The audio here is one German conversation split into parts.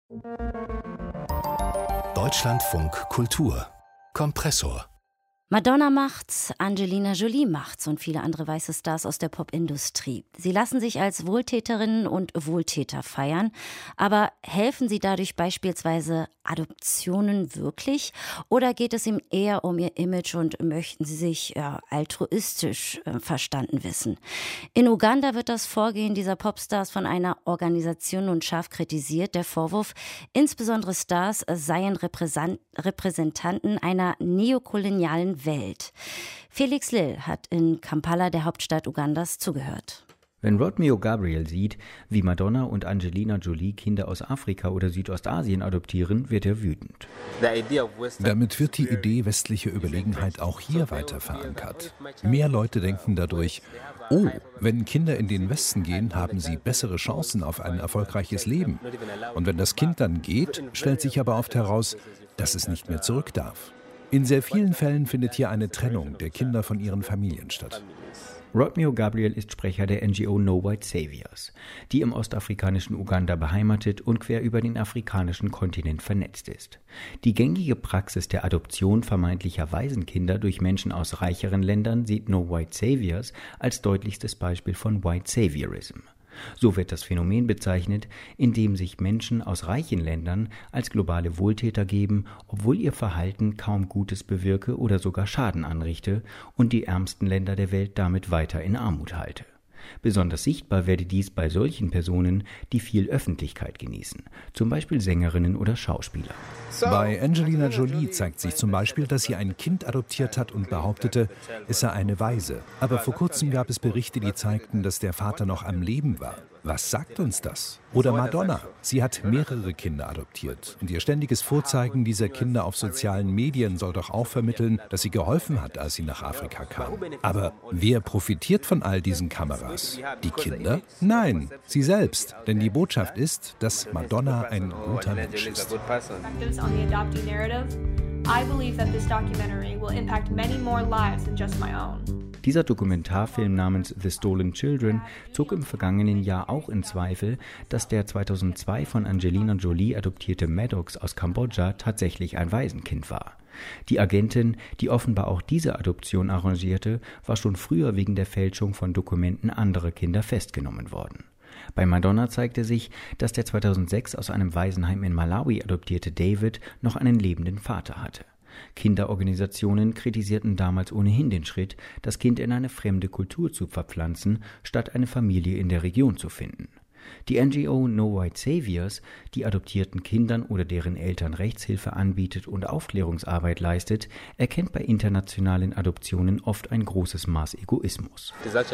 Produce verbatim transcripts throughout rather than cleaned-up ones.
Deutschlandfunk Kultur Kompressor. Madonna macht's, Angelina Jolie macht's und viele andere weiße Stars aus der Popindustrie. Sie lassen sich als Wohltäterinnen und Wohltäter feiern, aber helfen sie dadurch beispielsweise Adoptionen wirklich? Oder geht es ihm eher um ihr Image und möchten sie sich ja, altruistisch äh, verstanden wissen? In Uganda wird das Vorgehen dieser Popstars von einer Organisation nun scharf kritisiert. Der Vorwurf, insbesondere Stars seien Repräsent- Repräsentanten einer neokolonialen Welt. Felix Lill hat in Kampala, der Hauptstadt Ugandas, zugehört. Wenn Rodmio Gabriel sieht, wie Madonna und Angelina Jolie Kinder aus Afrika oder Südostasien adoptieren, wird er wütend. Damit wird die Idee westlicher Überlegenheit auch hier weiter verankert. Mehr Leute denken dadurch, oh, wenn Kinder in den Westen gehen, haben sie bessere Chancen auf ein erfolgreiches Leben. Und wenn das Kind dann geht, stellt sich aber oft heraus, dass es nicht mehr zurück darf. In sehr vielen Fällen findet hier eine Trennung der Kinder von ihren Familien statt. Rodmio Gabriel ist Sprecher der N G O No White Saviors, die im ostafrikanischen Uganda beheimatet und quer über den afrikanischen Kontinent vernetzt ist. Die gängige Praxis der Adoption vermeintlicher Waisenkinder durch Menschen aus reicheren Ländern sieht No White Saviors als deutlichstes Beispiel von White Saviorism. So wird das Phänomen bezeichnet, in dem sich Menschen aus reichen Ländern als globale Wohltäter geben, obwohl ihr Verhalten kaum Gutes bewirke oder sogar Schaden anrichte und die ärmsten Länder der Welt damit weiter in Armut halte. Besonders sichtbar werde dies bei solchen Personen, die viel Öffentlichkeit genießen, zum Beispiel Sängerinnen oder Schauspieler. Bei Angelina Jolie zeigt sich zum Beispiel, dass sie ein Kind adoptiert hat und behauptete, es sei eine Waise. Aber vor kurzem gab es Berichte, die zeigten, dass der Vater noch am Leben war. Was sagt uns das? Oder Madonna. Sie hat mehrere Kinder adoptiert. Und ihr ständiges Vorzeigen dieser Kinder auf sozialen Medien soll doch auch vermitteln, dass sie geholfen hat, als sie nach Afrika kam. Aber wer profitiert von all diesen Kameras? Die Kinder? Nein, sie selbst. Denn die Botschaft ist, dass Madonna ein guter Mensch ist. Dieser Dokumentarfilm namens The Stolen Children zog im vergangenen Jahr auch in Zweifel, dass der zweitausendzwei von Angelina Jolie adoptierte Maddox aus Kambodscha tatsächlich ein Waisenkind war. Die Agentin, die offenbar auch diese Adoption arrangierte, war schon früher wegen der Fälschung von Dokumenten anderer Kinder festgenommen worden. Bei Madonna zeigte sich, dass der zweitausendsechs aus einem Waisenheim in Malawi adoptierte David noch einen lebenden Vater hatte. Kinderorganisationen kritisierten damals ohnehin den Schritt, das Kind in eine fremde Kultur zu verpflanzen, statt eine Familie in der Region zu finden. Die N G O No White Saviors, die adoptierten Kindern oder deren Eltern Rechtshilfe anbietet und Aufklärungsarbeit leistet, erkennt bei internationalen Adoptionen oft ein großes Maß Egoismus.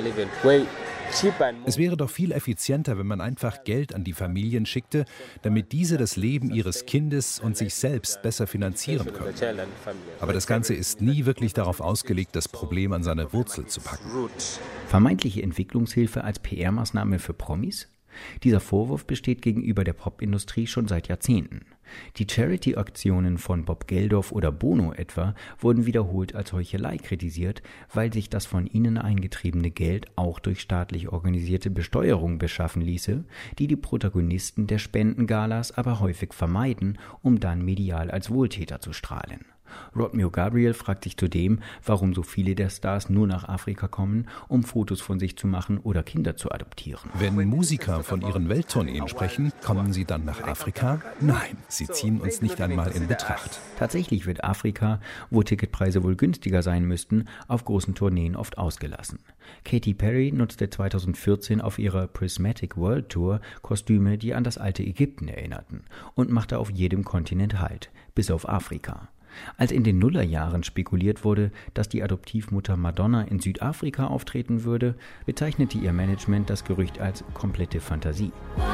Es wäre doch viel effizienter, wenn man einfach Geld an die Familien schickte, damit diese das Leben ihres Kindes und sich selbst besser finanzieren können. Aber das Ganze ist nie wirklich darauf ausgelegt, das Problem an seine Wurzel zu packen. Vermeintliche Entwicklungshilfe als P R-Maßnahme für Promis? Dieser Vorwurf besteht gegenüber der Popindustrie schon seit Jahrzehnten. Die Charity-Aktionen von Bob Geldof oder Bono etwa wurden wiederholt als Heuchelei kritisiert, weil sich das von ihnen eingetriebene Geld auch durch staatlich organisierte Besteuerung beschaffen ließe, die die Protagonisten der Spendengalas aber häufig vermeiden, um dann medial als Wohltäter zu strahlen. Rodmio Gabriel fragt sich zudem, warum so viele der Stars nur nach Afrika kommen, um Fotos von sich zu machen oder Kinder zu adoptieren. Wenn Musiker von ihren Welttourneen sprechen, kommen sie dann nach Afrika? Nein, sie ziehen uns nicht einmal in Betracht. Tatsächlich wird Afrika, wo Ticketpreise wohl günstiger sein müssten, auf großen Tourneen oft ausgelassen. Katy Perry nutzte zweitausendvierzehn auf ihrer Prismatic World Tour Kostüme, die an das alte Ägypten erinnerten, und machte auf jedem Kontinent Halt, bis auf Afrika. Als in den Nullerjahren spekuliert wurde, dass die Adoptivmutter Madonna in Südafrika auftreten würde, bezeichnete ihr Management das Gerücht als komplette Fantasie.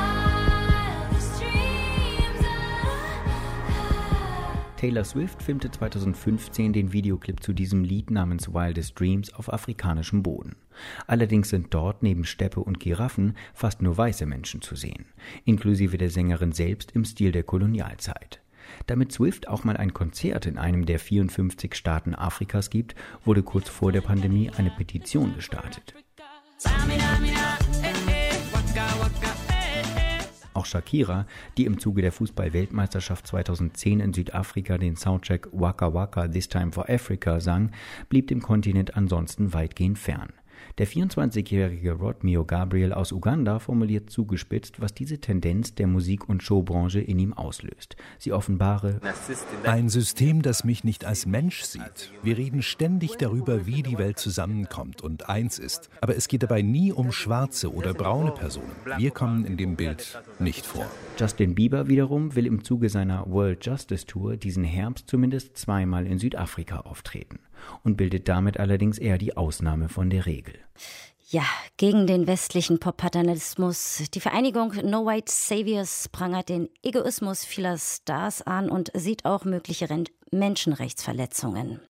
Taylor Swift filmte zweitausendfünfzehn den Videoclip zu diesem Lied namens Wildest Dreams auf afrikanischem Boden. Allerdings sind dort neben Steppe und Giraffen fast nur weiße Menschen zu sehen, inklusive der Sängerin selbst im Stil der Kolonialzeit. Damit Swift auch mal ein Konzert in einem der vierundfünfzig Staaten Afrikas gibt, wurde kurz vor der Pandemie eine Petition gestartet. Auch Shakira, die im Zuge der Fußball-Weltmeisterschaft zweitausendzehn in Südafrika den Soundtrack Waka Waka This Time for Africa sang, blieb dem Kontinent ansonsten weitgehend fern. Der vierundzwanzigjährige Rod-Mio Gabriel aus Uganda formuliert zugespitzt, was diese Tendenz der Musik- und Showbranche in ihm auslöst. Sie offenbare: Ein System, das mich nicht als Mensch sieht. Wir reden ständig darüber, wie die Welt zusammenkommt und eins ist. Aber es geht dabei nie um schwarze oder braune Personen. Wir kommen in dem Bild nicht vor. Justin Bieber wiederum will im Zuge seiner World Justice Tour diesen Herbst zumindest zweimal in Südafrika auftreten und bildet damit allerdings eher die Ausnahme von der Regel. Ja, gegen den westlichen Pop-Paternalismus. Die Vereinigung No White Saviors prangert den Egoismus vieler Stars an und sieht auch mögliche Menschenrechtsverletzungen.